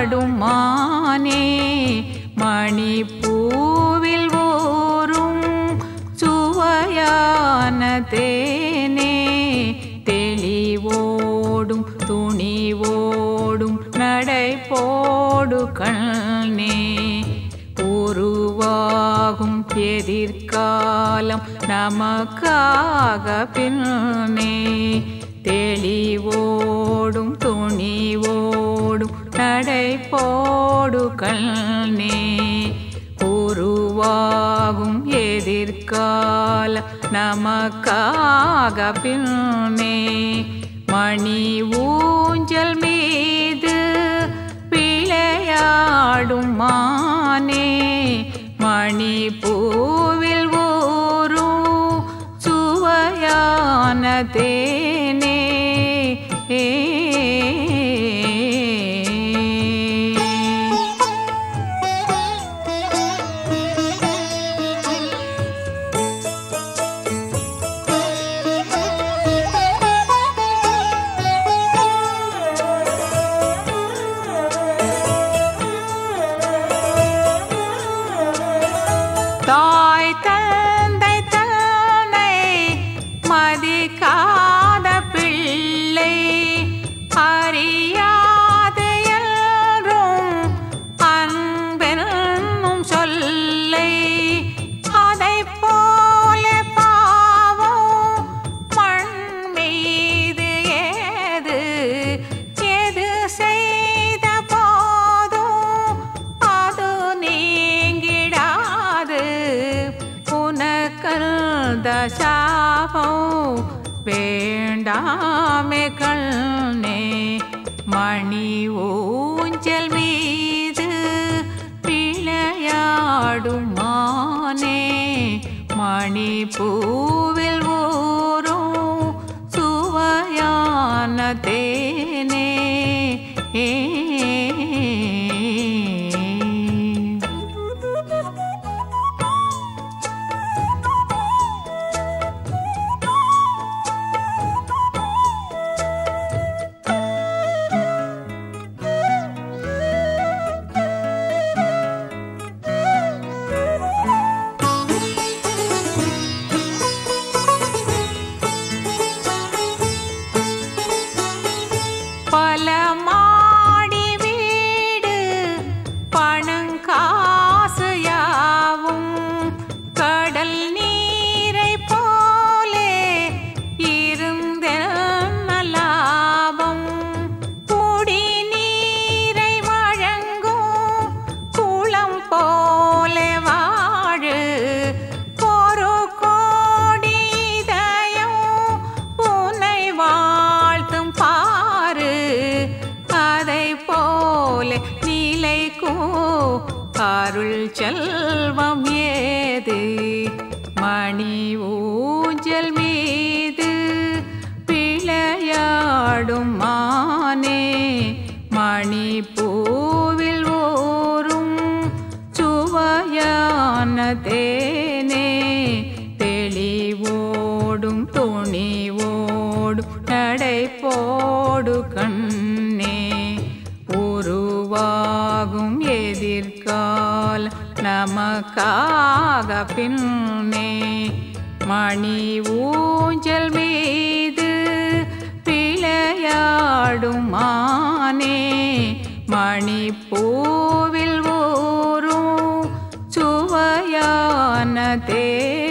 விளையாடும் மானே மணிப்பூவில் ஊரும் சுவையான தேனே தெளிவோடும் துணிவோடும் நடை போடு கண்ணே உருவாகும் எதிர்காலம் நமக்காக பின்னே தெளிவோடும் துணிவோடும் நடை போடு கண்ணே உருவாகும் எதிர்காலம் நமக்காக பின்னே மணி ஊஞ்சல் மீது விளையாடும் மானே மணிப்பூவில் ஊரும் சுவையான தேனே தாய் தந்தை தன்னை மதிக்காத பிள்ளை அறியாது என்றும் அன்பென்னும் சொல்லை அதைப் போல பாவம் மண் மீது ஏது எது செய்த போதும் அது நீங்கிடாது உனக்கந்த சாபம் வேண்டாமே கண்ணே மணி ஊஞ்சல் மீது விளையாடும் மானே மணிப்பூவில் ஊரும் சுவையான தேனே பல மாடி வீடு பணங்காசு யாவும் கடல் நீரை போலே இருந்தென்ன லாபம் குடி நீரை வழங்கும் குளம் போலே வாழு ஒரு கோடி இதயம் உன்னை வாழ்த்தும் பாரு அதை போல நிலைக்கும் அருள் செல்வம் ஏது மணி ஊஞ்சல் மீது விளையாடும் மானே மணிப்பூவில் ஊரும் சுவையான தேனே தெளிவோடும் துணிவோடும் நடை போடு கண்ணே உருவாகும் எதிர்காலம் நமக்காக பின்னே மணி ஊஞ்சல் மீது விளையாடும் மானே மணிப்பூவில் ஊரும் சுவையான தேனே